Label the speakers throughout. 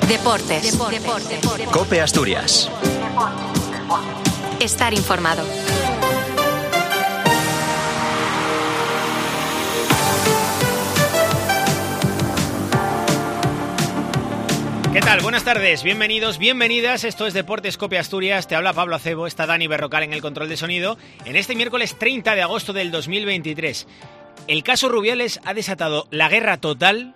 Speaker 1: Deportes.
Speaker 2: COPE Asturias.
Speaker 1: Estar informado.
Speaker 3: ¿Qué tal? Buenas tardes, bienvenidos, bienvenidas. Esto es Deportes COPE Asturias. Te habla Pablo Acebo, está Dani Berrocal en el control de sonido. En este miércoles 30 de agosto del 2023. El caso Rubiales ha desatado la guerra total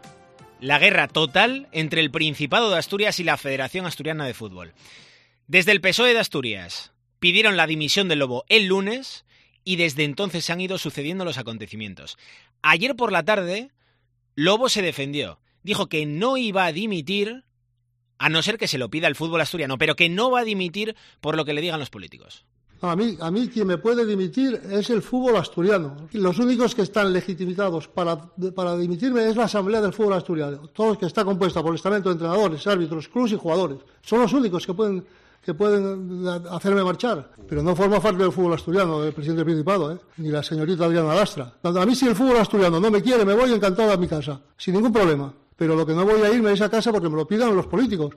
Speaker 3: entre el Principado de Asturias y la Federación Asturiana de Fútbol. Desde el PSOE de Asturias pidieron la dimisión del Lobo el lunes y desde entonces se han ido sucediendo los acontecimientos. Ayer por la tarde, Lobo se defendió. Dijo que no iba a dimitir a no ser que se lo pida el fútbol asturiano, pero que no va a dimitir por lo que le digan los políticos.
Speaker 4: A mí quien me puede dimitir es el fútbol asturiano. Los únicos que están legitimizados para dimitirme es la Asamblea del Fútbol Asturiano. Todos que está compuesta por el estamento de entrenadores, árbitros, clubs y jugadores. Son los únicos que pueden hacerme marchar. Pero no forma parte del fútbol asturiano el presidente del Principado, ni la señorita Adriana Lastra. A mí si el fútbol asturiano no me quiere, me voy encantado a mi casa, sin ningún problema. Pero lo que no voy a irme es a casa porque me lo pidan los políticos.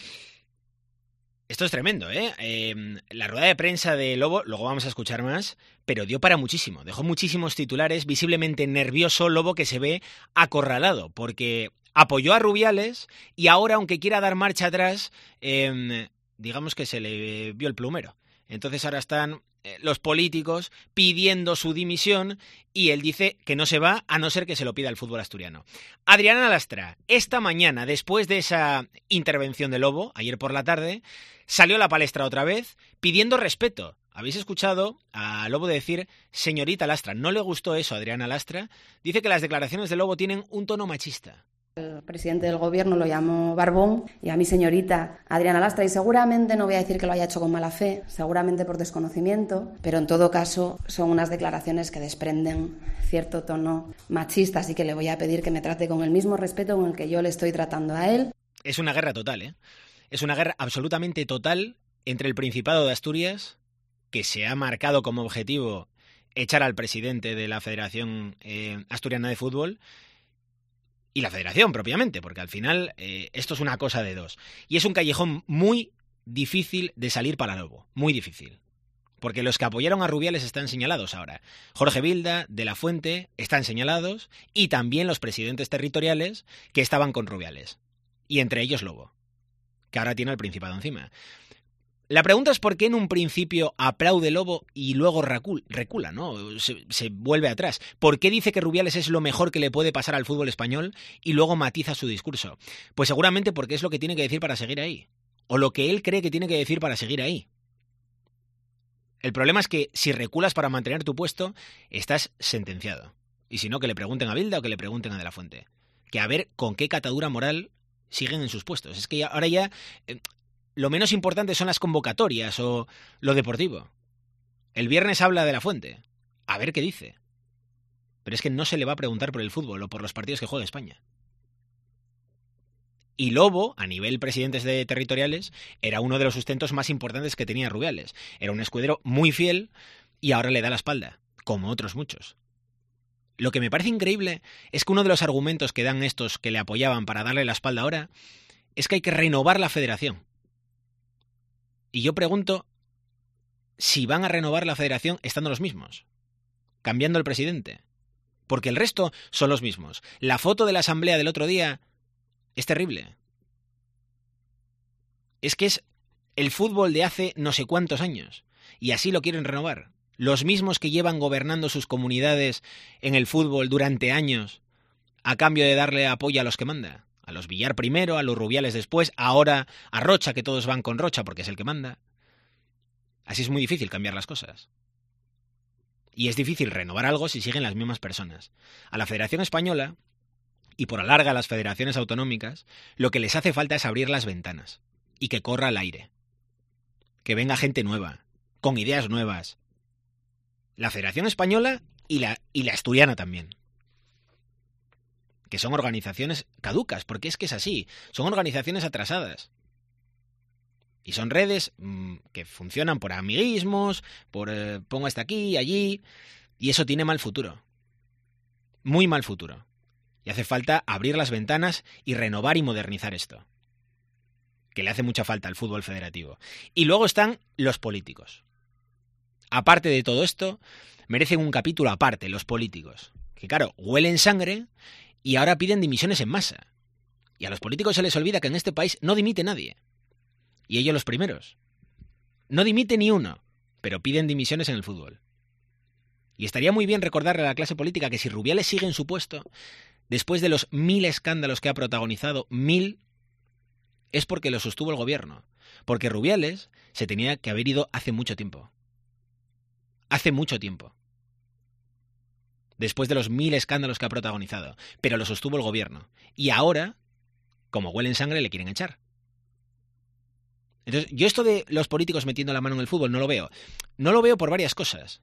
Speaker 3: Esto es tremendo, ¿eh? La rueda de prensa de Lobo, luego vamos a escuchar más, pero dio para muchísimo. Dejó muchísimos titulares, visiblemente nervioso Lobo, que se ve acorralado, porque apoyó a Rubiales y ahora, aunque quiera dar marcha atrás, digamos que se le vio el plumero. Entonces ahora están los políticos pidiendo su dimisión y él dice que no se va a no ser que se lo pida el fútbol asturiano. Adriana Lastra, esta mañana, después de esa intervención de Lobo, ayer por la tarde, salió a la palestra otra vez pidiendo respeto. Habéis escuchado a Lobo decir señorita Lastra. No le gustó eso a Adriana Lastra. Dice que las declaraciones de Lobo tienen un tono machista.
Speaker 5: El presidente del gobierno lo llamó barbón y a mi señorita Adriana Lastra, y seguramente no voy a decir que lo haya hecho con mala fe, seguramente por desconocimiento, pero en todo caso son unas declaraciones que desprenden cierto tono machista, así que le voy a pedir que me trate con el mismo respeto con el que yo le estoy tratando a él.
Speaker 3: Es una guerra total, ¿eh? Es una guerra absolutamente total entre el Principado de Asturias, que se ha marcado como objetivo echar al presidente de la Federación Asturiana de Fútbol, y la federación propiamente, porque al final esto es una cosa de dos. Y es un callejón muy difícil de salir para Lobo, muy difícil. Porque los que apoyaron a Rubiales están señalados ahora. Jorge Vilda, De la Fuente, están señalados, y también los presidentes territoriales que estaban con Rubiales. Y entre ellos Lobo, que ahora tiene al Principado encima. La pregunta es por qué en un principio aplaude Lobo y luego recula, ¿no? Se vuelve atrás. ¿Por qué dice que Rubiales es lo mejor que le puede pasar al fútbol español y luego matiza su discurso? Pues seguramente porque es lo que tiene que decir para seguir ahí. O lo que él cree que tiene que decir para seguir ahí. El problema es que si reculas para mantener tu puesto, estás sentenciado. Y si no, que le pregunten a Vilda o que le pregunten a De la Fuente. Que a ver con qué catadura moral siguen en sus puestos. Es que ahora ya lo menos importante son las convocatorias o lo deportivo. El viernes habla De la Fuente. A ver qué dice. Pero es que no se le va a preguntar por el fútbol o por los partidos que juega España. Y Lobo, a nivel presidentes de territoriales, era uno de los sustentos más importantes que tenía Rubiales. Era un escudero muy fiel y ahora le da la espalda, como otros muchos. Lo que me parece increíble es que uno de los argumentos que dan estos que le apoyaban para darle la espalda ahora es que hay que renovar la federación. Y yo pregunto si van a renovar la federación estando los mismos, cambiando el presidente. Porque el resto son los mismos. La foto de la asamblea del otro día es terrible. Es que es el fútbol de hace no sé cuántos años. Y así lo quieren renovar. Los mismos que llevan gobernando sus comunidades en el fútbol durante años a cambio de darle apoyo a los que manda. A los Villar primero, a los Rubiales después, ahora a Rocha, que todos van con Rocha porque es el que manda. Así es muy difícil cambiar las cosas. Y es difícil renovar algo si siguen las mismas personas. A la Federación Española, y por alarga a las federaciones autonómicas, lo que les hace falta es abrir las ventanas y que corra el aire. Que venga gente nueva, con ideas nuevas. La Federación Española y la asturiana también. Que son organizaciones caducas, porque es que es así. Son organizaciones atrasadas. Y son redes que funcionan por amiguismos, por pongo hasta aquí, allí, y eso tiene mal futuro. Muy mal futuro. Y hace falta abrir las ventanas y renovar y modernizar esto. que le hace mucha falta al fútbol federativo. Y luego están los políticos. Aparte de todo esto, merecen un capítulo aparte, los políticos. Que claro, huelen sangre y ahora piden dimisiones en masa. Y a los políticos se les olvida que en este país no dimite nadie. Y ellos los primeros. No dimite ni uno, pero piden dimisiones en el fútbol. Y estaría muy bien recordarle a la clase política que si Rubiales sigue en su puesto, después de los 1000 escándalos que ha protagonizado, 1000, es porque lo sostuvo el gobierno. Porque Rubiales se tenía que haber ido hace mucho tiempo. Hace mucho tiempo. Después de los 1000 escándalos que ha protagonizado. Pero lo sostuvo el gobierno. Y ahora, como huelen sangre, le quieren echar. Entonces, yo esto de los políticos metiendo la mano en el fútbol no lo veo. No lo veo por varias cosas.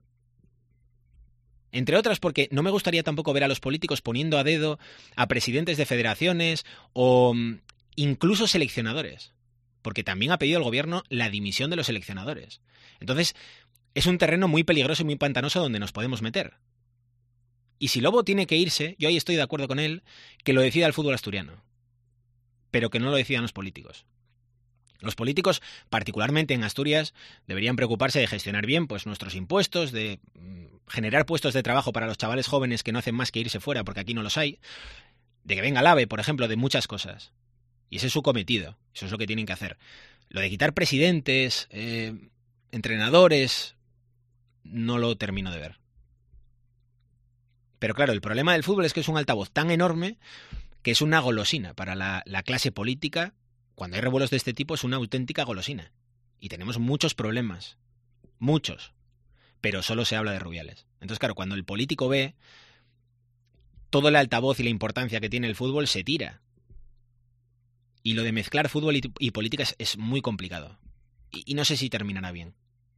Speaker 3: Entre otras porque no me gustaría tampoco ver a los políticos poniendo a dedo a presidentes de federaciones o incluso seleccionadores. Porque también ha pedido el gobierno la dimisión de los seleccionadores. Entonces, es un terreno muy peligroso y muy pantanoso donde nos podemos meter. Y si Lobo tiene que irse, yo ahí estoy de acuerdo con él, que lo decida el fútbol asturiano. Pero que no lo decidan los políticos. Los políticos, particularmente en Asturias, deberían preocuparse de gestionar bien pues, nuestros impuestos, de generar puestos de trabajo para los chavales jóvenes que no hacen más que irse fuera porque aquí no los hay, de que venga el AVE, por ejemplo, de muchas cosas. Y ese es su cometido, eso es lo que tienen que hacer. Lo de quitar presidentes, entrenadores, no lo termino de ver. Pero claro, el problema del fútbol es que es un altavoz tan enorme que es una golosina para la clase política. Cuando hay revuelos de este tipo es una auténtica golosina. Y tenemos muchos problemas. Muchos. Pero solo se habla de Rubiales. Entonces, claro, cuando el político ve todo el altavoz y la importancia que tiene el fútbol, se tira. Y lo de mezclar fútbol y política es muy complicado. Y no sé si terminará bien.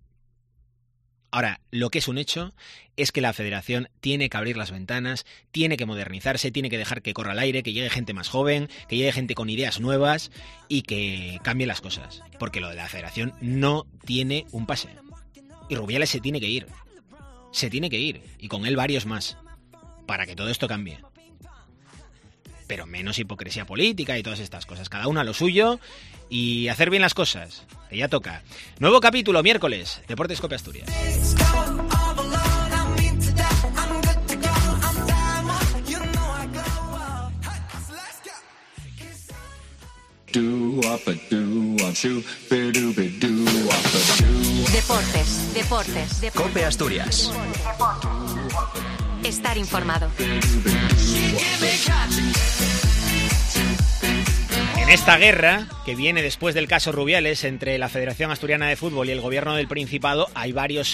Speaker 3: Ahora, lo que es un hecho es que la federación tiene que abrir las ventanas, tiene que modernizarse, tiene que dejar que corra el aire, que llegue gente más joven, que llegue gente con ideas nuevas y que cambie las cosas. Porque lo de la federación no tiene un pase. Y Rubiales se tiene que ir. Se tiene que ir. Y con él varios más. Para que todo esto cambie. Pero menos hipocresía política y todas estas cosas. Cada uno a lo suyo y hacer bien las cosas. Que ya toca. Nuevo capítulo, miércoles. Deportes Cope Asturias.
Speaker 2: Deportes. Cope Asturias.
Speaker 1: Estar informado.
Speaker 3: En esta guerra, que viene después del caso Rubiales entre la Federación Asturiana de Fútbol y el Gobierno del Principado, hay varios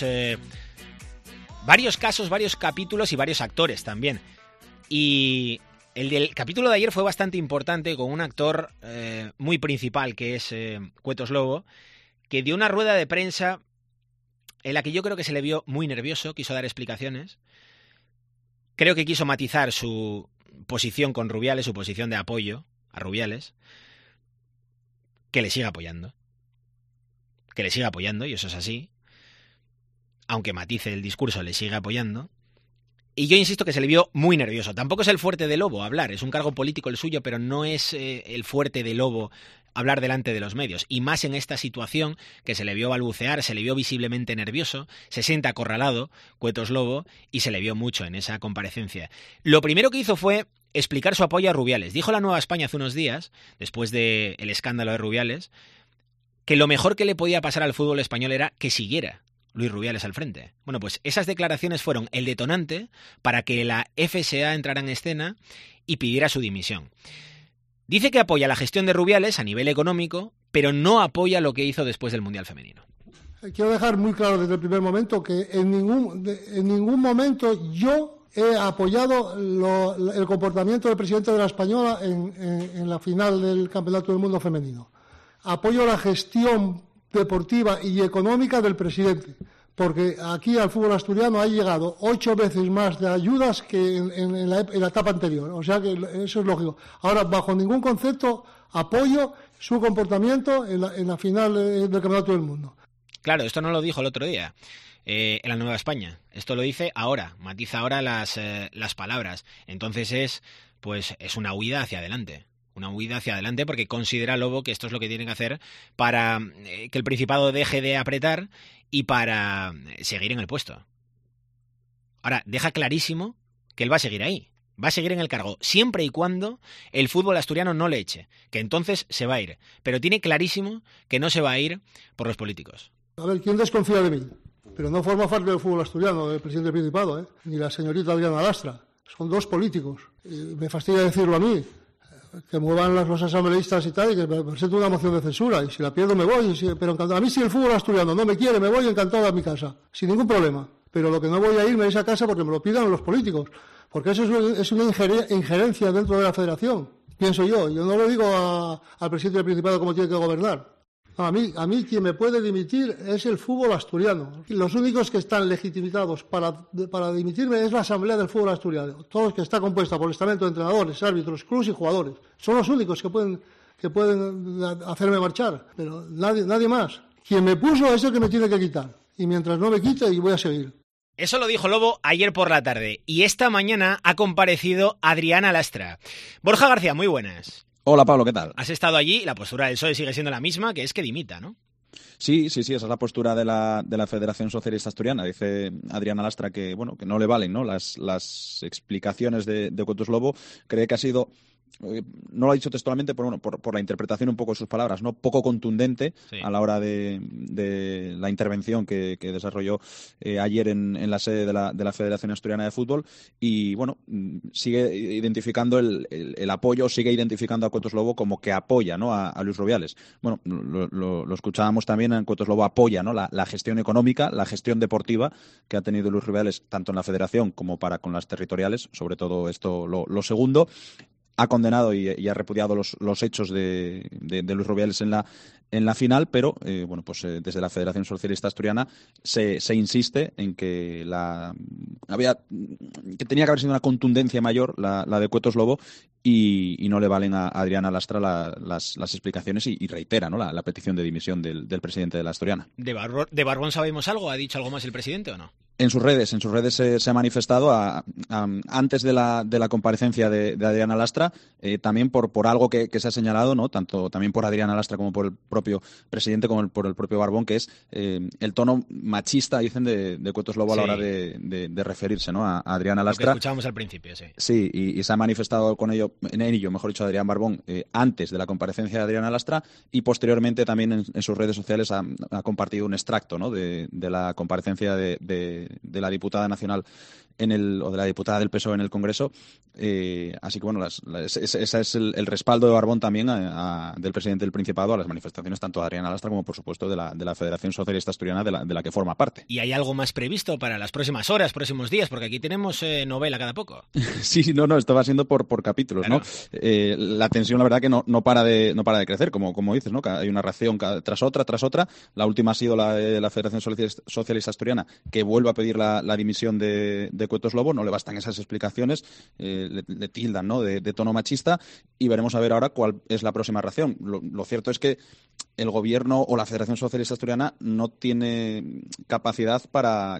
Speaker 3: casos, varios capítulos y varios actores también. Y el del capítulo de ayer fue bastante importante con un actor muy principal, que es Cuetos Lobo, que dio una rueda de prensa en la que yo creo que se le vio muy nervioso, quiso dar explicaciones. Creo que quiso matizar su posición con Rubiales, su posición de apoyo a Rubiales, que le siga apoyando. Que le siga apoyando, y eso es así. Aunque matice el discurso, le sigue apoyando. Y yo insisto que se le vio muy nervioso. Tampoco es el fuerte de Lobo hablar, es un cargo político el suyo, pero no es el fuerte de Lobo hablar delante de los medios. Y más en esta situación que se le vio balbucear, se le vio visiblemente nervioso, se siente acorralado, Cuetos Lobo, y se le vio mucho en esa comparecencia. Lo primero que hizo fue explicar su apoyo a Rubiales. Dijo la Nueva España hace unos días, después del escándalo de Rubiales, que lo mejor que le podía pasar al fútbol español era que siguiera Luis Rubiales al frente. Bueno, pues esas declaraciones fueron el detonante para que la FSA entrara en escena y pidiera su dimisión. Dice que apoya la gestión de Rubiales a nivel económico, pero no apoya lo que hizo después del Mundial Femenino.
Speaker 4: Quiero dejar muy claro desde el primer momento que en ningún momento yo he apoyado el comportamiento del presidente de la Española en la final del Campeonato del Mundo Femenino. Apoyo la gestión deportiva y económica del presidente, porque aquí al fútbol asturiano ha llegado 8 veces más de ayudas que en la etapa anterior, o sea que eso es lógico. Ahora, bajo ningún concepto, apoyo su comportamiento en la final del Campeonato del Mundo.
Speaker 3: Claro, esto no lo dijo el otro día en la Nueva España, esto lo dice ahora, matiza ahora las palabras, entonces es una huida hacia adelante. una huida hacia adelante, porque considera Lobo que esto es lo que tiene que hacer para que el Principado deje de apretar y para seguir en el puesto. Ahora, deja clarísimo que él va a seguir ahí. Va a seguir en el cargo siempre y cuando el fútbol asturiano no le eche, que entonces se va a ir. Pero tiene clarísimo que no se va a ir por los políticos.
Speaker 4: A ver, ¿quién desconfía de mí? Pero no forma parte del fútbol asturiano, el presidente del Principado, ni la señorita Adriana Lastra. Son dos políticos. Y me fastidia decirlo a mí, que muevan los asambleístas y tal, y que me presente una moción de censura. Y si la pierdo me voy, pero encantado. A mí si el fútbol asturiano no me quiere, me voy encantado a mi casa, sin ningún problema. Pero lo que no voy a irme es a casa porque me lo pidan los políticos. Porque eso es una injerencia dentro de la federación, pienso yo. Yo no le digo al presidente del Principado cómo tiene que gobernar. No, a mí quien me puede dimitir es el fútbol asturiano. Los únicos que están legitimizados para dimitirme es la Asamblea del Fútbol Asturiano. Todos que está compuesta por el estamento de entrenadores, árbitros, clubs y jugadores. Son los únicos que pueden hacerme marchar, pero nadie más. Quien me puso es el que me tiene que quitar. Y mientras no me quite, voy a seguir.
Speaker 3: Eso lo dijo Lobo ayer por la tarde. Y esta mañana ha comparecido Adriana Lastra. Borja García, muy buenas.
Speaker 1: Hola Pablo, ¿qué tal?
Speaker 3: Has estado allí y la postura del PSOE sigue siendo la misma, que es que dimita, ¿no?
Speaker 1: Sí, esa es la postura de la Federación Socialista Asturiana. Dice Adriana Lastra que no le valen, ¿no? Las explicaciones de Cotos Lobo. Cree que ha sido, no lo ha dicho textualmente, por la interpretación un poco de sus palabras, no poco contundente, sí, a la hora de la intervención que desarrolló ayer en la sede de la Federación Asturiana de Fútbol, y sigue identificando el apoyo, sigue identificando a Cotos Lobo como que apoya, ¿no?, a Luis Rubiales. Lo escuchábamos también, en Cotos Lobo apoya, ¿no?, la gestión económica, la gestión deportiva que ha tenido Luis Rubiales tanto en la Federación como con las territoriales, sobre todo esto lo segundo. Ha condenado y ha repudiado los hechos de Luis Rubiales en la final, pero desde la Federación Socialista Asturiana se insiste en que que tenía que haber sido una contundencia mayor la de Cotos Lobo, y no le valen a Adriana Lastra las explicaciones, y reitera, ¿no?, la petición de dimisión del presidente de la Asturiana.
Speaker 3: ¿De Barbón sabemos algo? ¿Ha dicho algo más el presidente o no?
Speaker 1: En sus redes se ha manifestado antes de la comparecencia de Adriana Lastra, también por algo que se ha señalado, ¿no?, tanto también por Adriana Lastra como por el propio presidente, como por el propio Barbón, que es el tono machista, dicen, de Cotos Lobo, sí, a la hora de referirse, ¿no?, a Adriana Lastra.
Speaker 3: Lo que escuchábamos al principio, sí.
Speaker 1: Sí, y se ha manifestado en ello, mejor dicho, Adrián Barbón, antes de la comparecencia de Adriana Lastra, y posteriormente también en sus redes sociales ha compartido un extracto, ¿no?, de la comparecencia de la diputada nacional o de la diputada del PSOE en el Congreso. Así que ese es el respaldo de Barbón también del presidente del Principado a las manifestaciones tanto de Adriana Lastra como, por supuesto, de la Federación Socialista Asturiana, de la que forma parte.
Speaker 3: ¿Y hay algo más previsto para las próximas horas, próximos días? Porque aquí tenemos novela cada poco.
Speaker 1: Sí, esto va siendo por capítulos, claro, ¿no? La tensión, la verdad, que no para de crecer, como dices, ¿no? Hay una reacción tras otra. La última ha sido la de la Federación Socialista Asturiana, que vuelve a pedir la dimisión de Cotos Lobo. No le bastan esas explicaciones, le tildan, ¿no?, de tono machista, y veremos a ver ahora cuál es la próxima reacción. Lo cierto es que el gobierno o la Federación Socialista Asturiana no tiene capacidad para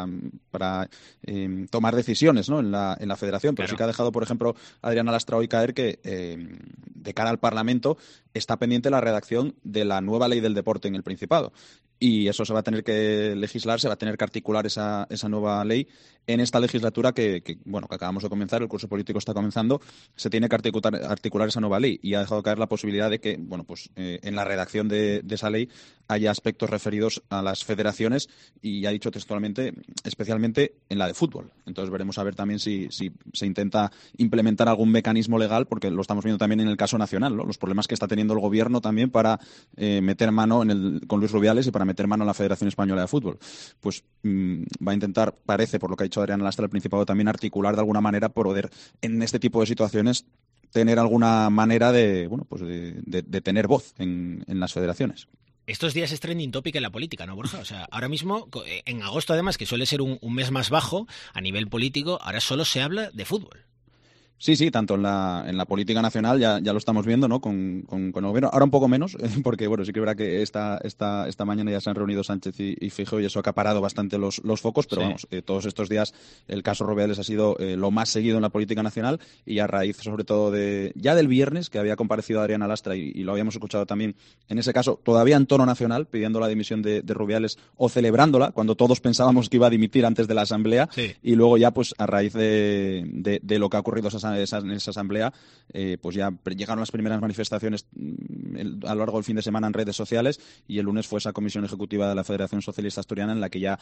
Speaker 1: tomar decisiones, ¿no?, en la Federación, pero claro, sí que ha dejado, por ejemplo, Adriana Lastra hoy caer que de cara al Parlamento está pendiente la redacción de la nueva ley del deporte en el Principado, y eso se va a tener que legislar, se va a tener que articular esa nueva ley en esta legislatura que acabamos de comenzar. El curso político está comenzando. Se tiene que articular esa nueva ley, y ha dejado caer la posibilidad de que en la redacción de esa ley haya aspectos referidos a las federaciones, y ha dicho textualmente, especialmente en la de fútbol. Entonces veremos a ver también si se intenta implementar algún mecanismo legal, porque lo estamos viendo también en el caso nacional, ¿no?, los problemas que está teniendo el gobierno también para meter mano con Luis Rubiales y para meter mano en la Federación Española de Fútbol. Pues va a intentar, parece, por lo que ha dicho Adriana Lastra, el Principado también articular de alguna manera, poder en este tipo de situaciones tener alguna manera de tener voz en las federaciones.
Speaker 3: Estos días es trending topic en la política, ¿no, Borja? O sea, ahora mismo, en agosto además, que suele ser un mes más bajo a nivel político, ahora solo se habla de fútbol.
Speaker 1: Sí, tanto en la política nacional ya lo estamos viendo, ¿no? Con el gobierno. Ahora un poco menos, porque bueno, sí que es verdad que esta mañana ya se han reunido Sánchez y Feijóo y eso ha acaparado bastante los focos, pero vamos, todos estos días el caso Rubiales ha sido lo más seguido en la política nacional, y a raíz sobre todo del viernes, que había comparecido Adriana Lastra y lo habíamos escuchado también, en ese caso todavía en tono nacional, pidiendo la dimisión de Rubiales o celebrándola, cuando todos pensábamos que iba a dimitir antes de la Asamblea, y luego ya pues a raíz de lo que ha ocurrido en esa asamblea, pues ya llegaron las primeras manifestaciones a lo largo del fin de semana en redes sociales, y el lunes fue esa comisión ejecutiva de la Federación Socialista Asturiana en la que ya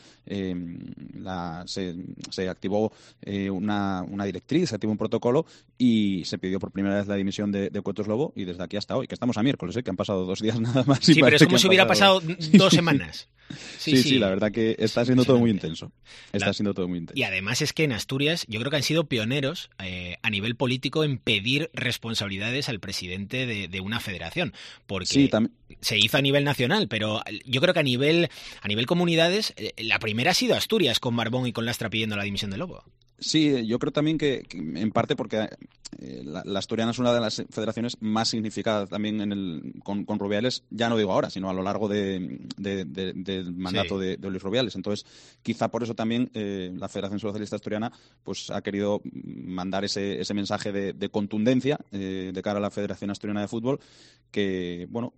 Speaker 1: se activó una directriz, se activó un protocolo y se pidió por primera vez la dimisión de Cuetos Lobo, y desde aquí hasta hoy, que estamos a miércoles, que han pasado 2 días nada más.
Speaker 3: Sí, pero es como si hubiera pasado 2 semanas.
Speaker 1: Sí, la verdad que está siendo todo muy intenso.
Speaker 3: Y además es que en Asturias yo creo que han sido pioneros a nivel político en pedir responsabilidades al presidente de una federación, porque se hizo a nivel nacional, pero yo creo que a nivel comunidades la primera ha sido Asturias, con Barbón y con Lastra pidiendo la dimisión de Lobo.
Speaker 1: Sí, yo creo también que en parte porque la asturiana es una de las federaciones más significadas también con Rubiales, ya no digo ahora, sino a lo largo del mandato de Luis Rubiales. Entonces, quizá por eso también la Federación Socialista Asturiana pues ha querido mandar ese mensaje de contundencia de cara a la Federación Asturiana de Fútbol, que bueno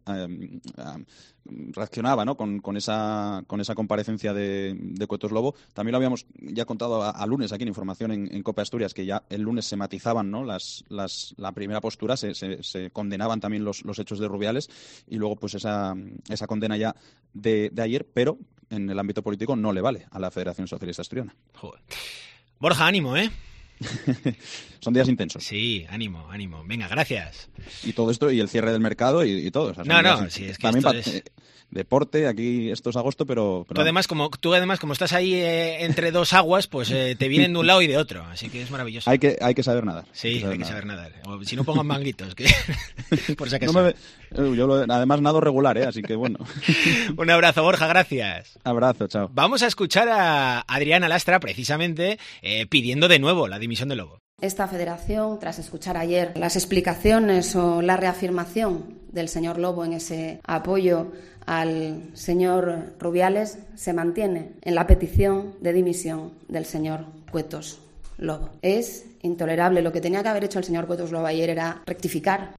Speaker 1: reaccionaba, ¿no? con esa comparecencia de Cuetos Lobo. También lo habíamos ya contado a lunes aquí en Información en Cope Asturias, que ya el lunes se matizaban, ¿no? La primera postura, se condenaban también los hechos de Rubiales, y luego pues esa condena ya de ayer, pero en el ámbito político no le vale a la Federación Socialista Asturiana.
Speaker 3: Joder. Borja, ánimo, ¿eh?
Speaker 1: Son días intensos.
Speaker 3: Sí, ánimo. Venga, gracias.
Speaker 1: Y todo esto, y el cierre del mercado y todo. O sea,
Speaker 3: sí, es que
Speaker 1: también
Speaker 3: esto es...
Speaker 1: deporte, aquí esto es agosto, pero...
Speaker 3: Tú además, como estás ahí entre dos aguas, pues te vienen de un lado y de otro, así que es maravilloso.
Speaker 1: Hay que saber nadar.
Speaker 3: Sí, hay que saber nadar. O si no, pongan manguitos, que por si acaso.
Speaker 1: Además nado regular, así que bueno.
Speaker 3: Un abrazo, Borja, gracias.
Speaker 1: Abrazo, chao.
Speaker 3: Vamos a escuchar a Adriana Lastra, precisamente, pidiendo de nuevo la dimisión de Lobo.
Speaker 5: Esta federación, tras escuchar ayer las explicaciones o la reafirmación del señor Lobo en ese apoyo al señor Rubiales, se mantiene en la petición de dimisión del señor Cuetos Lobo. Es intolerable. Lo que tenía que haber hecho el señor Cuetos Lobo ayer era rectificar.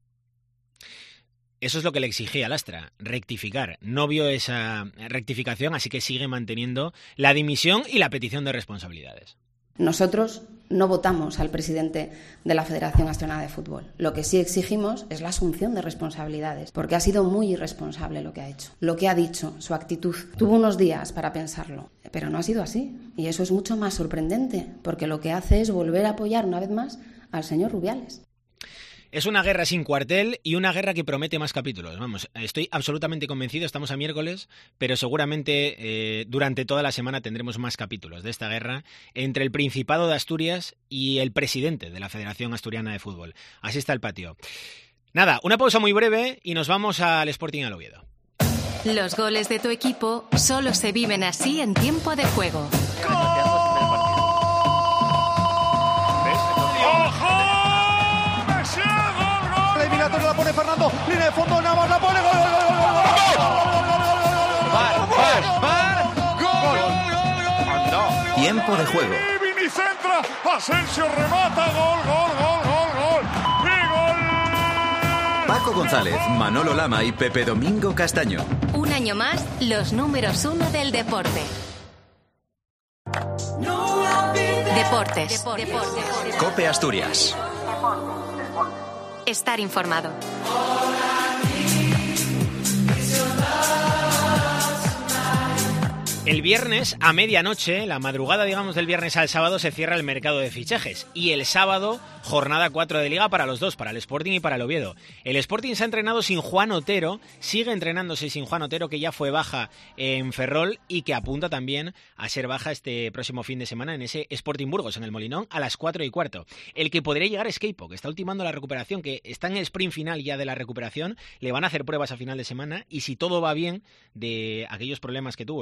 Speaker 3: Eso es lo que le exigía a Lastra, rectificar. No vio esa rectificación, así que sigue manteniendo la dimisión y la petición de responsabilidades.
Speaker 5: Nosotros no votamos al presidente de la Federación Asturiana de Fútbol. Lo que sí exigimos es la asunción de responsabilidades, porque ha sido muy irresponsable lo que ha hecho, lo que ha dicho, su actitud. Tuvo unos días para pensarlo, pero no ha sido así. Y eso es mucho más sorprendente, porque lo que hace es volver a apoyar una vez más al señor Rubiales.
Speaker 3: Es una guerra sin cuartel y una guerra que promete más capítulos. Vamos, estoy absolutamente convencido, estamos a miércoles, pero seguramente durante toda la semana tendremos más capítulos de esta guerra entre el Principado de Asturias y el presidente de la Federación Asturiana de Fútbol. Así está el patio. Nada, una pausa muy breve y nos vamos al Sporting al Oviedo.
Speaker 2: Los goles de tu equipo solo se viven así en tiempo de juego.
Speaker 6: La pone Fernando, línea de fondo, Navas la pone, gol.
Speaker 2: Gol.
Speaker 7: Tiempo de juego.
Speaker 6: Vini centra, Asensio remata, gol. Y gol.
Speaker 7: Paco González, Manolo Lama y Pepe Domingo Castaño.
Speaker 2: Un año más, los números 1 del deporte. Deportes.
Speaker 7: Cope Asturias.
Speaker 2: Estar informado.
Speaker 3: El viernes a medianoche, la madrugada, digamos, del viernes al sábado, se cierra el mercado de fichajes. Y el sábado, jornada 4 de Liga para los dos, para el Sporting y para el Oviedo. El Sporting se ha entrenado sin Juan Otero, sigue entrenándose sin Juan Otero, que ya fue baja en Ferrol y que apunta también a ser baja este próximo fin de semana en ese Sporting Burgos, en el Molinón, a las 4:15. El que podría llegar es Keipo, que está ultimando la recuperación, que está en el sprint final ya de la recuperación. Le van a hacer pruebas a final de semana y si todo va bien, de aquellos problemas que tuvo la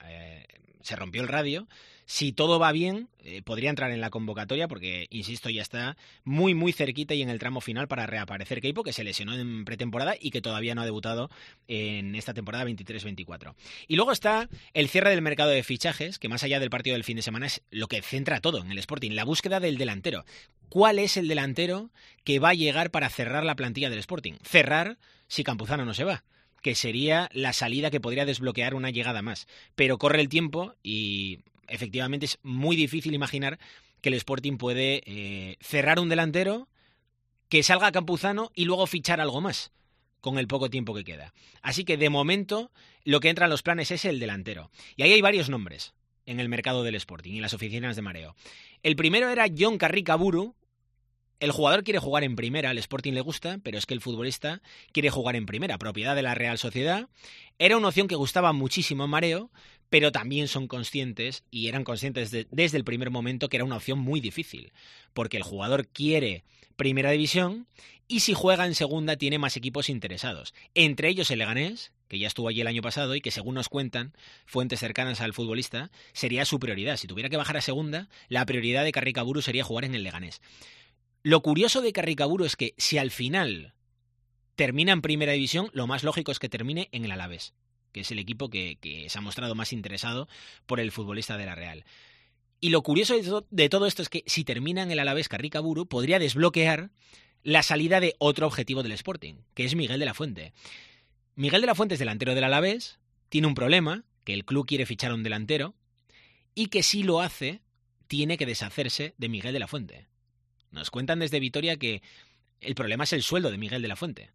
Speaker 3: se rompió el radio. Si todo va bien, podría entrar en la convocatoria porque, insisto, ya está muy, muy cerquita y en el tramo final para reaparecer Queipo, que se lesionó en pretemporada y que todavía no ha debutado en esta temporada 23-24. Y luego está el cierre del mercado de fichajes, que más allá del partido del fin de semana es lo que centra todo en el Sporting, la búsqueda del delantero. ¿Cuál es el delantero que va a llegar para cerrar la plantilla del Sporting? Cerrar si Campuzano no se va, que sería la salida que podría desbloquear una llegada más. Pero corre el tiempo y efectivamente es muy difícil imaginar que el Sporting puede cerrar un delantero, que salga Campuzano y luego fichar algo más con el poco tiempo que queda. Así que de momento lo que entra en los planes es el delantero. Y ahí hay varios nombres en el mercado del Sporting y las oficinas de mareo. El primero era Jon Carricaburu. El jugador quiere jugar en primera, al Sporting le gusta, pero es que el futbolista quiere jugar en primera, propiedad de la Real Sociedad. Era una opción que gustaba muchísimo en mareo, pero también son conscientes, y eran conscientes desde el primer momento, que era una opción muy difícil, porque el jugador quiere primera división y si juega en segunda tiene más equipos interesados. Entre ellos el Leganés, que ya estuvo allí el año pasado y que, según nos cuentan fuentes cercanas al futbolista, sería su prioridad. Si tuviera que bajar a segunda, la prioridad de Carricaburu sería jugar en el Leganés. Lo curioso de Carricaburu es que si al final termina en primera división, lo más lógico es que termine en el Alavés, que es el equipo que se ha mostrado más interesado por el futbolista de la Real. Y lo curioso de todo esto es que si termina en el Alavés Carricaburu, podría desbloquear la salida de otro objetivo del Sporting, que es Miguel de la Fuente. Miguel de la Fuente es delantero del Alavés, tiene un problema, que el club quiere fichar a un delantero, y que si lo hace, tiene que deshacerse de Miguel de la Fuente. Nos cuentan desde Vitoria que el problema es el sueldo de Miguel de la Fuente.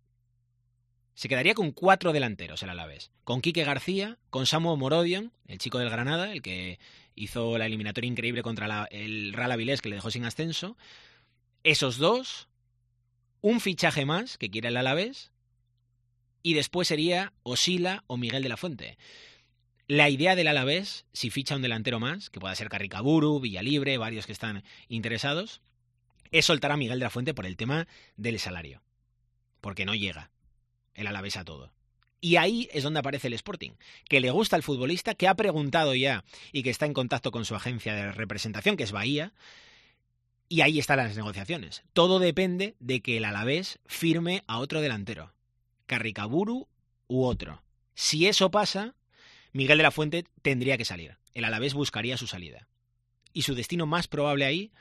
Speaker 3: Se quedaría con 4 delanteros el Alavés. Con Quique García, con Samu Morodion, el chico del Granada, el que hizo la eliminatoria increíble contra el Real Avilés, que le dejó sin ascenso. Esos 2, un fichaje más que quiere el Alavés, y después sería Osila o Miguel de la Fuente. La idea del Alavés, si ficha un delantero más, que pueda ser Carricaburu, Villalibre, varios que están interesados, es soltar a Miguel de la Fuente por el tema del salario, porque no llega el Alavés a todo. Y ahí es donde aparece el Sporting, que le gusta al futbolista, que ha preguntado ya y que está en contacto con su agencia de representación, que es Bahía, y ahí están las negociaciones. Todo depende de que el Alavés firme a otro delantero, Carricaburu u otro. Si eso pasa, Miguel de la Fuente tendría que salir. El Alavés buscaría su salida. Y su destino más probable ahí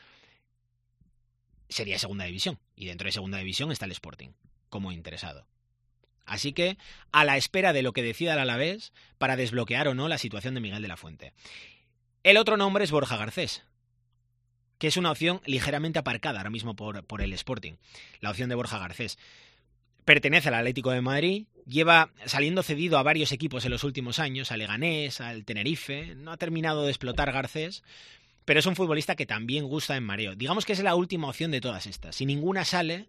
Speaker 3: sería segunda división. Y dentro de segunda división está el Sporting, como interesado. Así que, a la espera de lo que decida el Alavés para desbloquear o no la situación de Miguel de la Fuente. El otro nombre es Borja Garcés, que es una opción ligeramente aparcada ahora mismo por el Sporting. La opción de Borja Garcés pertenece al Atlético de Madrid, lleva saliendo cedido a varios equipos en los últimos años, al Leganés, al Tenerife, no ha terminado de explotar Garcés, pero es un futbolista que también gusta en mareo. Digamos que es la última opción de todas estas. Si ninguna sale,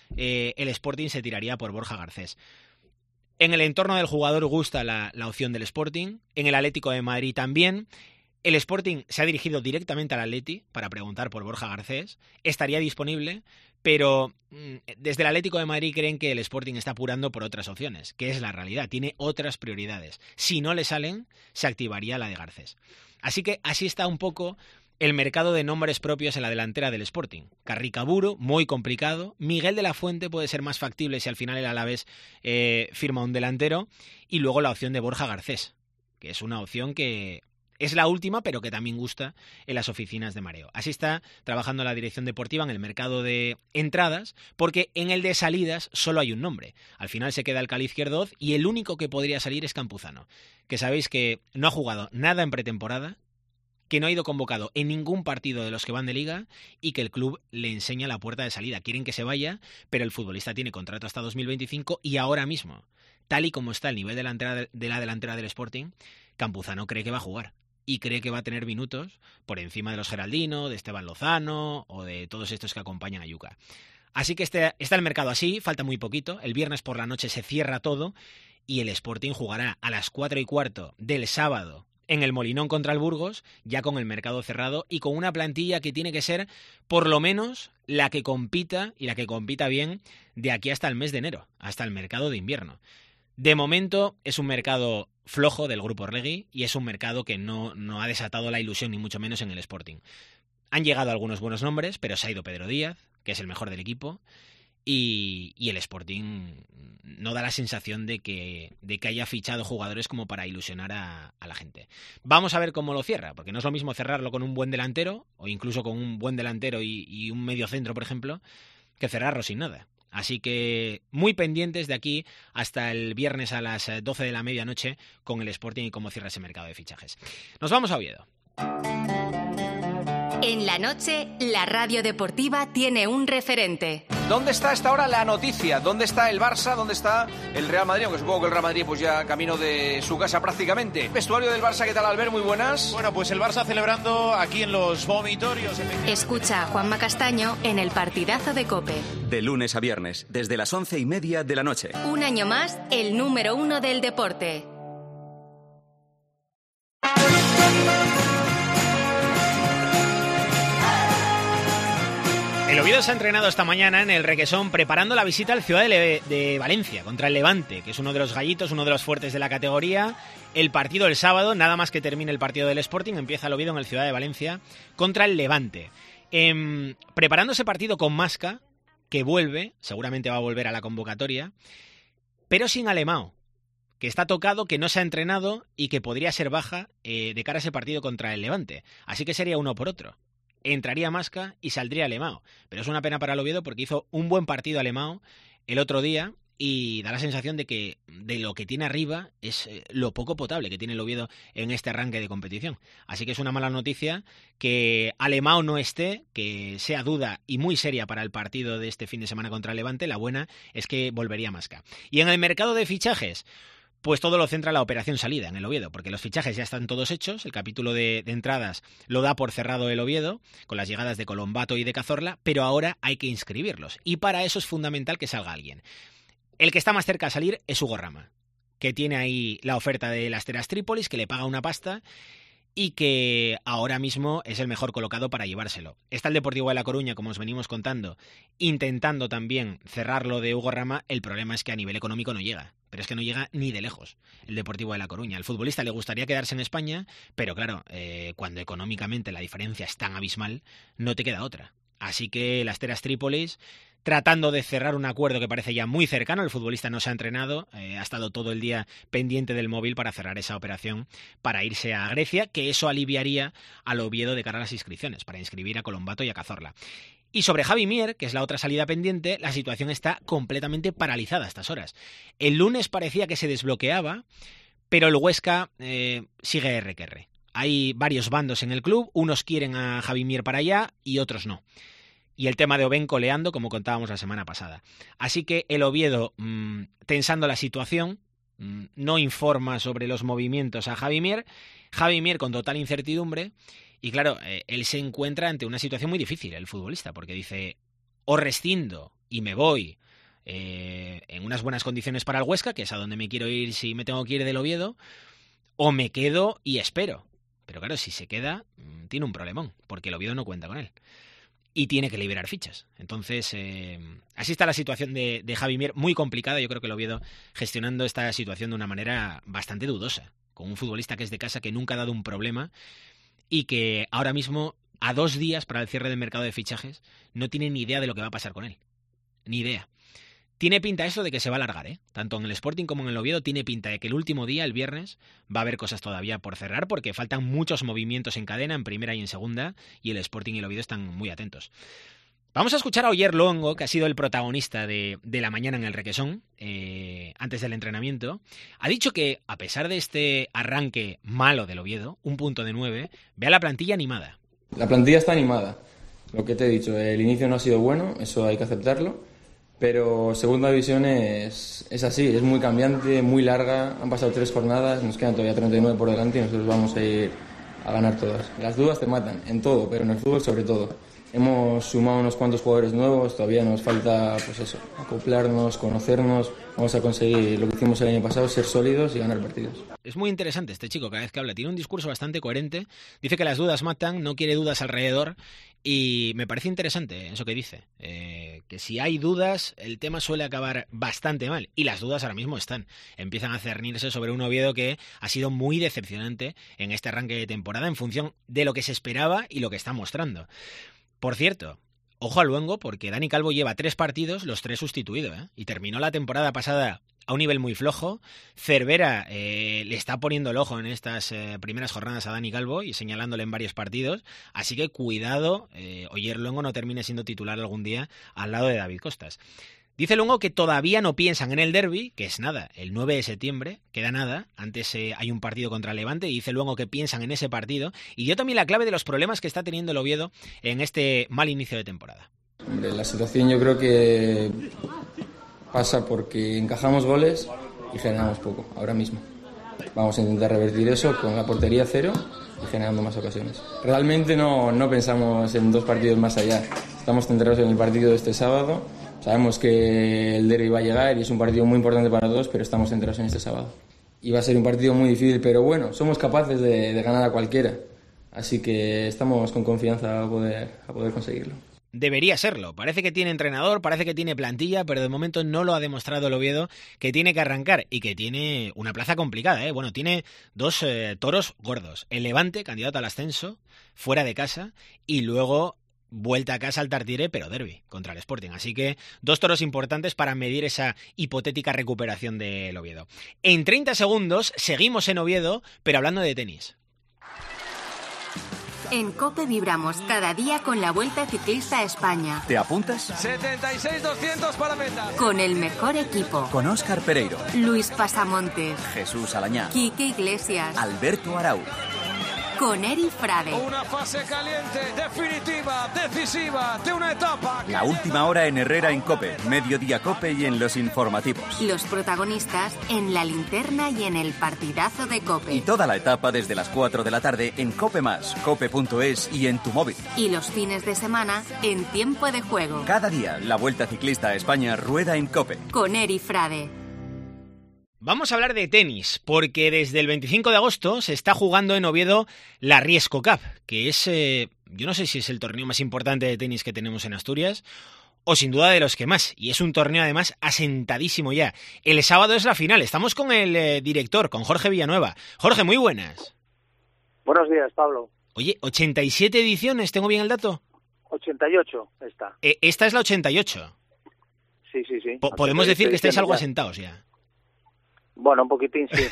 Speaker 3: el Sporting se tiraría por Borja Garcés. En el entorno del jugador gusta la opción del Sporting, en el Atlético de Madrid también. El Sporting se ha dirigido directamente al Atleti para preguntar por Borja Garcés. Estaría disponible, pero desde el Atlético de Madrid creen que el Sporting está apurando por otras opciones, que es la realidad, tiene otras prioridades. Si no le salen, se activaría la de Garcés. Así que así está un poco el mercado de nombres propios en la delantera del Sporting. Carricaburu, muy complicado. Miguel de la Fuente puede ser más factible si al final el Alavés firma un delantero. Y luego la opción de Borja Garcés, que es una opción que es la última, pero que también gusta en las oficinas de mareo. Así está trabajando la dirección deportiva en el mercado de entradas, porque en el de salidas solo hay un nombre. Al final se queda el Cali Izquierdoz y el único que podría salir es Campuzano, que sabéis que no ha jugado nada en pretemporada, que no ha ido convocado en ningún partido de los que van de liga y que el club le enseña la puerta de salida. Quieren que se vaya, pero el futbolista tiene contrato hasta 2025 y ahora mismo, tal y como está el nivel de la delantera del Sporting, Campuzano cree que va a jugar y cree que va a tener minutos por encima de los Geraldino, de Esteban Lozano o de todos estos que acompañan a Yuca. Así que está el mercado así, falta muy poquito. El viernes por la noche se cierra todo y el Sporting jugará a las 4:15 del sábado en el Molinón contra el Burgos, ya con el mercado cerrado y con una plantilla que tiene que ser por lo menos la que compita y la que compita bien de aquí hasta el mes de enero, hasta el mercado de invierno. De momento es un mercado flojo del grupo Orlegui y es un mercado que no ha desatado la ilusión ni mucho menos en el Sporting. Han llegado algunos buenos nombres, pero se ha ido Pedro Díaz, que es el mejor del equipo, y el Sporting no da la sensación de que haya fichado jugadores como para ilusionar a la gente. Vamos a ver cómo lo cierra, porque no es lo mismo cerrarlo con un buen delantero, o incluso con un buen delantero y un medio centro, por ejemplo, que cerrarlo sin nada. Así que muy pendientes de aquí hasta el viernes a las 12 de la medianoche con el Sporting y cómo cierra ese mercado de fichajes. Nos vamos a Oviedo.
Speaker 2: En la noche, la radio deportiva tiene un referente.
Speaker 8: ¿Dónde está a esta hora la noticia? ¿Dónde está el Barça? ¿Dónde está el Real Madrid? Aunque supongo que el Real Madrid pues ya camino de su casa prácticamente. Vestuario del Barça, ¿qué tal, Albert? Muy buenas.
Speaker 9: Bueno, pues el Barça celebrando aquí en los vomitorios.
Speaker 2: Escucha a Juanma Castaño en el partidazo de COPE.
Speaker 7: De lunes a viernes, desde las 11:30 de la noche.
Speaker 2: Un año más, el número 1 del deporte.
Speaker 3: El Oviedo se ha entrenado esta mañana en el Requesón preparando la visita al Ciudad de Valencia contra el Levante, que es uno de los gallitos, uno de los fuertes de la categoría. El partido el sábado, nada más que termine el partido del Sporting, empieza el Oviedo en el Ciudad de Valencia contra el Levante. Preparando ese partido con Masca, que vuelve, seguramente va a volver a la convocatoria, pero sin Alemão, que está tocado, que no se ha entrenado y que podría ser baja de cara a ese partido contra el Levante. Así que sería uno por otro. Entraría Masca y saldría Alemão. Pero es una pena para el Oviedo porque hizo un buen partido Alemão el otro día y da la sensación de que de lo que tiene arriba es lo poco potable que tiene el Oviedo en este arranque de competición. Así que es una mala noticia que Alemão no esté, que sea duda y muy seria para el partido de este fin de semana contra el Levante. La buena es que volvería Masca. Y en el mercado de fichajes, pues todo lo centra la operación salida en el Oviedo, porque los fichajes ya están todos hechos, el capítulo de entradas lo da por cerrado el Oviedo, con las llegadas de Colombato y de Cazorla, pero ahora hay que inscribirlos, y para eso es fundamental que salga alguien. El que está más cerca a salir es Hugo Rama, que tiene ahí la oferta de las Asteras Trípolis, que le paga una pasta, y que ahora mismo es el mejor colocado para llevárselo. Está el Deportivo de La Coruña, como os venimos contando, intentando también cerrarlo de Hugo Rama. El problema es que a nivel económico no llega, pero es que no llega ni de lejos el Deportivo de La Coruña. Al futbolista le gustaría quedarse en España, pero claro, cuando económicamente la diferencia es tan abismal, no te queda otra. Así que las Asteras Trípolis, tratando de cerrar un acuerdo que parece ya muy cercano, el futbolista no se ha entrenado, ha estado todo el día pendiente del móvil para cerrar esa operación, para irse a Grecia, que eso aliviaría al Oviedo de cara a las inscripciones, para inscribir a Colombato y a Cazorla. Y sobre Javi Mier, que es la otra salida pendiente, la situación está completamente paralizada a estas horas. El lunes parecía que se desbloqueaba, pero el Huesca sigue R. Hay varios bandos en el club, unos quieren a Javi Mier para allá y otros no. Y el tema de Oben coleando, como contábamos la semana pasada. Así que el Oviedo, tensando la situación, no informa sobre los movimientos a Javi Mier. Javi Mier con total incertidumbre. Y claro, él se encuentra ante una situación muy difícil, el futbolista, porque dice, o rescindo y me voy en unas buenas condiciones para el Huesca, que es a donde me quiero ir si me tengo que ir del Oviedo, o me quedo y espero. Pero claro, si se queda, tiene un problemón, porque el Oviedo no cuenta con él. Y tiene que liberar fichas. Entonces, así está la situación de Javi Mier, muy complicada. Yo creo que el Oviedo gestionando esta situación de una manera bastante dudosa, con un futbolista que es de casa, que nunca ha dado un problema y que ahora mismo, a 2 días para el cierre del mercado de fichajes, no tiene ni idea de lo que va a pasar con él. Ni idea. Tiene pinta eso de que se va a alargar, ¿eh? Tanto en el Sporting como en el Oviedo tiene pinta de que el último día, el viernes, va a haber cosas todavía por cerrar porque faltan muchos movimientos en cadena, en primera y en segunda, y el Sporting y el Oviedo están muy atentos. Vamos a escuchar a Oyer Luongo, que ha sido el protagonista de la mañana en el Requesón, antes del entrenamiento. Ha dicho que, a pesar de este arranque malo del Oviedo, 1 punto de 9, ve a la plantilla animada.
Speaker 10: La plantilla está animada. Lo que te he dicho, el inicio no ha sido bueno, eso hay que aceptarlo. Pero segunda división es así, es muy cambiante, muy larga. Han pasado 3 jornadas, nos quedan todavía 39 por delante y nosotros vamos a ir a ganar todas. Las dudas te matan, en todo, pero en el fútbol sobre todo. Hemos sumado unos cuantos jugadores nuevos, todavía nos falta pues eso, acoplarnos, conocernos. Vamos a conseguir lo que hicimos el año pasado, ser sólidos y ganar partidos.
Speaker 3: Es muy interesante este chico, cada vez que habla. Tiene un discurso bastante coherente. Dice que las dudas matan, no quiere dudas alrededor Y me parece interesante eso que dice, que si hay dudas, el tema suele acabar bastante mal. Y las dudas ahora mismo empiezan a cernirse sobre un Oviedo que ha sido muy decepcionante en este arranque de temporada en función de lo que se esperaba y lo que está mostrando. Por cierto, ojo al Luengo, porque Dani Calvo lleva 3 partidos, los 3 sustituidos, y terminó la temporada pasada a un nivel muy flojo. Cervera le está poniendo el ojo en estas primeras jornadas a Dani Calvo y señalándole en varios partidos, así que cuidado, Oyer Luengo no termine siendo titular algún día al lado de David Costas. Dice Luengo que todavía no piensan en el derbi, que es nada, el 9 de septiembre, queda nada, antes hay un partido contra el Levante, y dice Luengo que piensan en ese partido, y dio también la clave de los problemas que está teniendo el Oviedo en este mal inicio de temporada.
Speaker 10: Hombre, la situación yo creo que pasa porque encajamos goles y generamos poco, ahora mismo. Vamos a intentar revertir eso con la portería 0 y generando más ocasiones. Realmente no pensamos en 2 partidos más allá. Estamos centrados en el partido de este sábado. Sabemos que el derbi va a llegar y es un partido muy importante para todos, pero estamos centrados en este sábado. Y va a ser un partido muy difícil, pero bueno, somos capaces de ganar a cualquiera. Así que estamos con confianza a poder conseguirlo.
Speaker 3: Debería serlo. Parece que tiene entrenador, parece que tiene plantilla, pero de momento no lo ha demostrado el Oviedo, que tiene que arrancar y que tiene una plaza complicada, ¿eh? Bueno, tiene 2 toros gordos. El Levante, candidato al ascenso, fuera de casa, y luego vuelta a casa al Tartiere, pero derbi contra el Sporting. Así que 2 toros importantes para medir esa hipotética recuperación del Oviedo. En 30 segundos seguimos en Oviedo, pero hablando de tenis.
Speaker 2: En COPE vibramos cada día con la Vuelta Ciclista a España.
Speaker 7: ¿Te apuntas?
Speaker 6: 76-200 para meta.
Speaker 2: Con el mejor equipo.
Speaker 7: Con Óscar Pereiro,
Speaker 2: Luis Pasamontes,
Speaker 7: Jesús Alañá,
Speaker 2: Quique Iglesias,
Speaker 7: Alberto Arauz.
Speaker 2: con Eri Frade.
Speaker 6: Una fase caliente, definitiva, decisiva, de una etapa.
Speaker 7: La última hora en Herrera en COPE, Mediodía COPE y en los informativos.
Speaker 2: Los protagonistas en La Linterna y en el partidazo de COPE.
Speaker 7: Y toda la etapa desde las 4 de la tarde en COPE+, cope.es y en tu móvil.
Speaker 2: Y los fines de semana en Tiempo de Juego.
Speaker 7: Cada día, la Vuelta Ciclista a España rueda en COPE.
Speaker 2: Con Eri Frade.
Speaker 3: Vamos a hablar de tenis, porque desde el 25 de agosto se está jugando en Oviedo la Riesco Cup, que es, yo no sé si es el torneo más importante de tenis que tenemos en Asturias, o sin duda de los que más, y es un torneo además asentadísimo ya. El sábado es la final, estamos con el director, con Jorge Villanueva. Jorge, muy buenas.
Speaker 11: Buenos días, Pablo.
Speaker 3: Oye, 87 ediciones, ¿tengo bien el dato?
Speaker 11: 88 esta.
Speaker 3: Esta es la 88.
Speaker 11: Sí.
Speaker 3: Podemos decir que estáis algo asentados ya.
Speaker 11: Bueno, un poquitín, sí.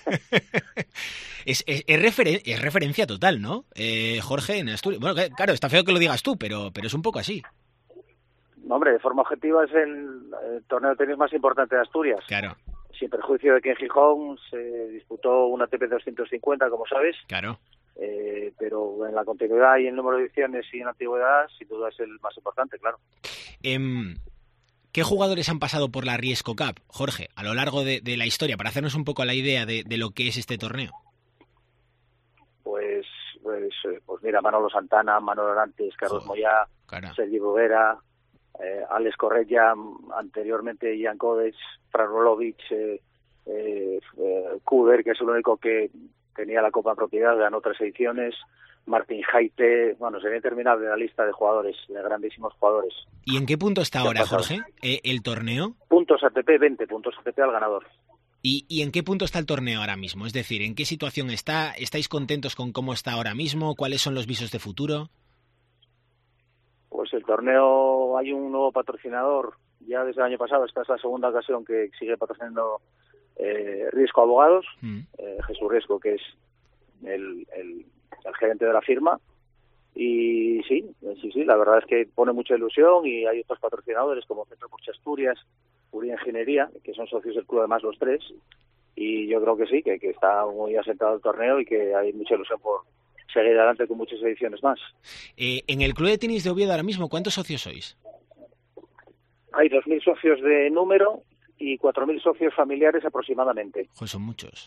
Speaker 3: es referencia total, ¿no? Jorge, en Asturias. Bueno, claro, está feo que lo digas tú, pero es un poco así.
Speaker 11: Hombre, de forma objetiva es el torneo de tenis más importante de Asturias.
Speaker 3: Claro.
Speaker 11: Sin perjuicio de que en Gijón se disputó una ATP 250, como sabes.
Speaker 3: Claro.
Speaker 11: Pero en la continuidad y en número de ediciones y en antigüedad, sin duda es el más importante, claro.
Speaker 3: ¿Qué jugadores han pasado por la Riesco Cup, Jorge, a lo largo de la historia, para hacernos un poco la idea de lo que es este torneo?
Speaker 11: Pues mira, Manolo Santana, Manuel Orantes, Carlos Moyá, Sergi Bovera, Alex Correia, anteriormente Jan Kodesh, Fran Rolovic, Kuder, que es el único que tenía la Copa en propiedad, ganó 3 ediciones, Martín Jaite, bueno, sería interminable la lista de jugadores, de grandísimos jugadores.
Speaker 3: ¿Y en qué punto está ahora, Jorge, el torneo?
Speaker 11: Puntos ATP, 20 puntos ATP al ganador.
Speaker 3: ¿Y en qué punto está el torneo ahora mismo? Es decir, ¿en qué situación está? ¿Estáis contentos con cómo está ahora mismo? ¿Cuáles son los visos de futuro?
Speaker 11: Pues el torneo, hay un nuevo patrocinador, ya desde el año pasado, esta es la segunda ocasión que sigue patrocinando Riesco Abogados, Jesús Riesco, que es el gerente de la firma, y sí, la verdad es que pone mucha ilusión, y hay otros patrocinadores como Centro Curche Asturias, Uri Ingeniería, que son socios del club además los 3, y yo creo que sí, que está muy asentado el torneo y que hay mucha ilusión por seguir adelante con muchas ediciones más.
Speaker 3: En el Club de Tenis de Oviedo ahora mismo, ¿cuántos socios sois?
Speaker 11: Hay 2.000 socios de número y 4.000 socios familiares aproximadamente.
Speaker 3: Joder, son muchos.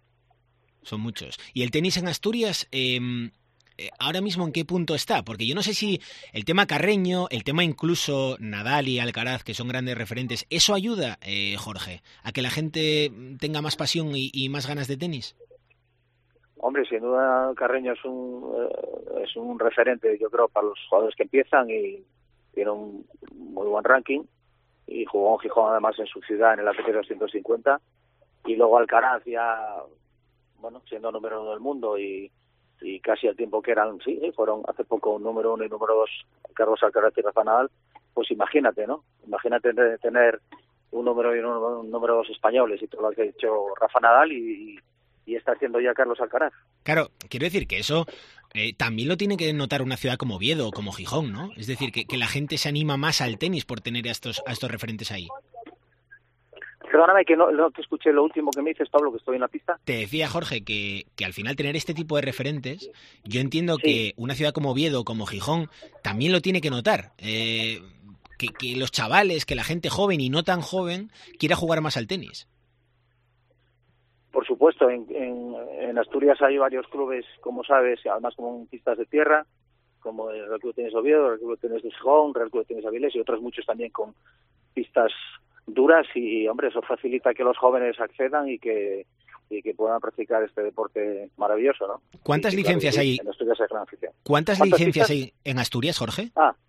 Speaker 3: ¿Y el tenis en Asturias, ahora mismo en qué punto está? Porque yo no sé si el tema Carreño, el tema incluso Nadal y Alcaraz, que son grandes referentes, ¿eso ayuda, Jorge, a que la gente tenga más pasión y más ganas de tenis?
Speaker 11: Hombre, sin duda Carreño es un referente, yo creo, para los jugadores que empiezan, y tiene un muy buen ranking, y jugó en Gijón además en su ciudad en el ATP 250, y luego Alcaraz ya, bueno, siendo número 1 del mundo y casi al tiempo que eran, sí, fueron hace poco número 1 y número 2 Carlos Alcaraz y Rafa Nadal, pues imagínate, ¿no? Imagínate tener un número 1 y un número 2 españoles, y todo lo que ha hecho Rafa Nadal y está haciendo ya Carlos Alcaraz.
Speaker 3: Claro, quiero decir que eso también lo tiene que notar una ciudad como Oviedo o como Gijón, ¿no? Es decir, que la gente se anima más al tenis por tener a estos referentes ahí.
Speaker 11: Perdóname que no te escuché lo último que me dices, Pablo, que estoy en la pista.
Speaker 3: Te decía, Jorge, que al final tener este tipo de referentes, yo entiendo que una ciudad como Oviedo o como Gijón también lo tiene que notar. Que los chavales, que la gente joven y no tan joven quiera jugar más al tenis.
Speaker 11: Por supuesto, en Asturias hay varios clubes, como sabes, además con pistas de tierra, como el Real Club Tenis Oviedo, el Real Club Tenis de Gijón, el Real Club Tenis Avilés y otros muchos también con pistas duras, y hombre, eso facilita que los jóvenes accedan y que puedan practicar este deporte maravilloso, ¿no?
Speaker 3: ¿Cuántas licencias hay?
Speaker 11: En Asturias hay gran afición.
Speaker 3: ¿Cuántas licencias hay en Asturias, Jorge?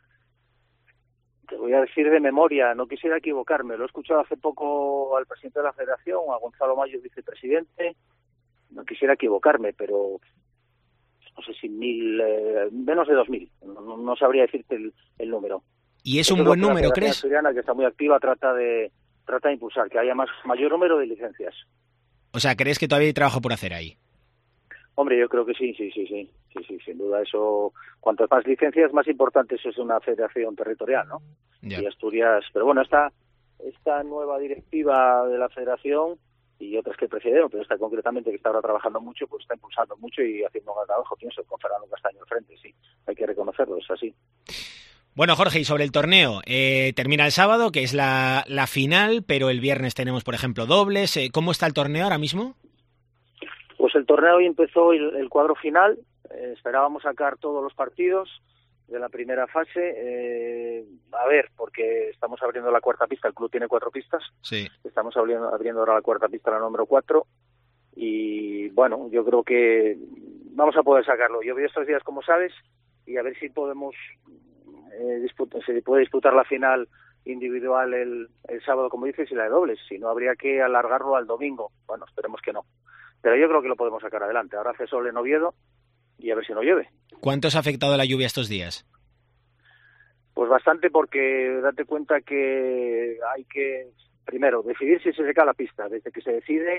Speaker 11: Te voy a decir de memoria, no quisiera equivocarme. Lo he escuchado hace poco al presidente de la Federación, a Gonzalo Mayo, vicepresidente. No quisiera equivocarme, pero no sé si menos de 2.000. No sabría decirte el número.
Speaker 3: ¿Y es un buen número, crees?
Speaker 11: La Federación asturiana, que está muy activa, trata de impulsar que haya mayor número de licencias.
Speaker 3: O sea, ¿crees que todavía hay trabajo por hacer ahí?
Speaker 11: Hombre, yo creo que sí, sin duda. Eso, cuantas más licencias, más importante eso es una federación territorial, ¿no?
Speaker 3: Ya.
Speaker 11: Y Asturias, pero bueno, esta nueva directiva de la federación y otras que precedieron, pero esta concretamente que está ahora trabajando mucho, pues está impulsando mucho y haciendo un gran trabajo, pienso, con Fernando Castaño al frente, sí, hay que reconocerlo, es así.
Speaker 3: Bueno, Jorge, y sobre el torneo, termina el sábado, que es la final, pero el viernes tenemos, por ejemplo, dobles. ¿Cómo está el torneo ahora mismo?
Speaker 11: Pues el torneo hoy empezó el cuadro final, esperábamos sacar todos los partidos de la primera fase, a ver, porque estamos abriendo la cuarta pista, el club tiene 4 pistas,
Speaker 3: sí.
Speaker 11: Estamos abriendo ahora la cuarta pista, la número 4, y bueno, yo creo que vamos a poder sacarlo. Yo vi estos días, como sabes, y a ver si podemos se puede disputar la final individual el sábado, como dices, y la de dobles, si no habría que alargarlo al domingo, bueno, esperemos que no. Pero yo creo que lo podemos sacar adelante. Ahora hace sol en Oviedo y a ver si no llueve.
Speaker 3: ¿Cuánto os ha afectado la lluvia estos días?
Speaker 11: Pues bastante, porque date cuenta que hay que, primero, decidir si se seca la pista. Desde que se decide,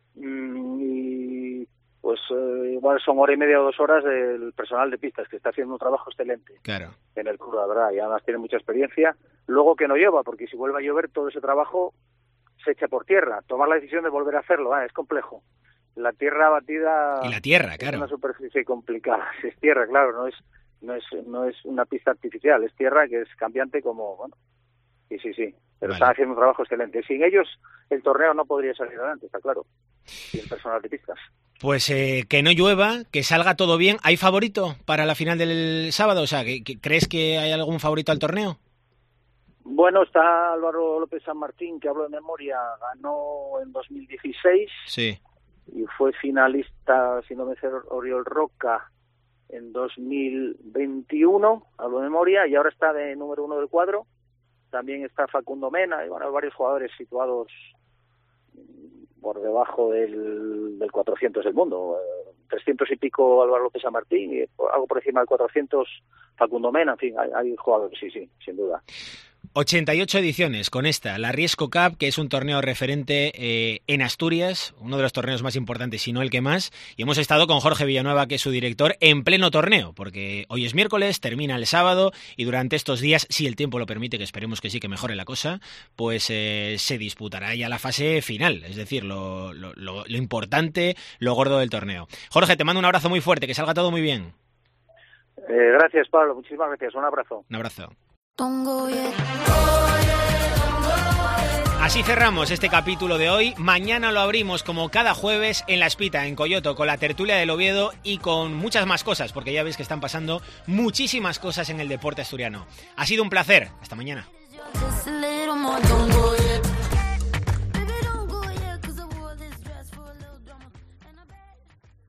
Speaker 11: y pues igual son 1 hora y media o 2 horas del personal de pistas, que está haciendo un trabajo excelente.
Speaker 3: Claro.
Speaker 11: En el club, la verdad, y además tiene mucha experiencia. Luego que no llueva, porque si vuelve a llover, todo ese trabajo se echa por tierra. Tomar la decisión de volver a hacerlo, es complejo. La tierra batida...
Speaker 3: Y la tierra, claro.
Speaker 11: Es una superficie complicada. Es tierra, claro, no es una pista artificial, es tierra que es cambiante como, bueno, sí. Pero vale. Están haciendo un trabajo excelente. Sin ellos, el torneo no podría salir adelante, está claro. Sin personal de pistas.
Speaker 3: Pues que no llueva, que salga todo bien. ¿Hay favorito para la final del sábado? O sea, ¿crees que hay algún favorito al torneo?
Speaker 11: Bueno, está Álvaro López San Martín, que hablo de memoria, ganó en 2016.
Speaker 3: Sí.
Speaker 11: Y fue finalista, si no me sé, Oriol Roca en 2021, hablo de memoria, y ahora está de número 1 del cuadro. También está Facundo Mena, y bueno, varios jugadores situados por debajo del 400 del mundo. 300 y pico Álvaro López San Martín, y algo por encima del 400 Facundo Mena, en fin, hay jugadores, sí, sin duda.
Speaker 3: 88 ediciones con esta, la Riesco Cup, que es un torneo referente en Asturias, uno de los torneos más importantes, si no el que más, y hemos estado con Jorge Villanueva, que es su director, en pleno torneo, porque hoy es miércoles, termina el sábado, y durante estos días, si el tiempo lo permite, que esperemos que sí, que mejore la cosa, pues se disputará ya la fase final, es decir, lo importante, lo gordo del torneo. Jorge, te mando un abrazo muy fuerte, que salga todo muy bien.
Speaker 11: Gracias, Pablo, muchísimas gracias, un abrazo.
Speaker 3: Un abrazo. Así cerramos este capítulo de hoy. Mañana lo abrimos como cada jueves en La Espita, en Coyoto, con la tertulia del Oviedo y con muchas más cosas, porque ya veis que están pasando muchísimas cosas en el deporte asturiano. Ha sido un placer. Hasta mañana.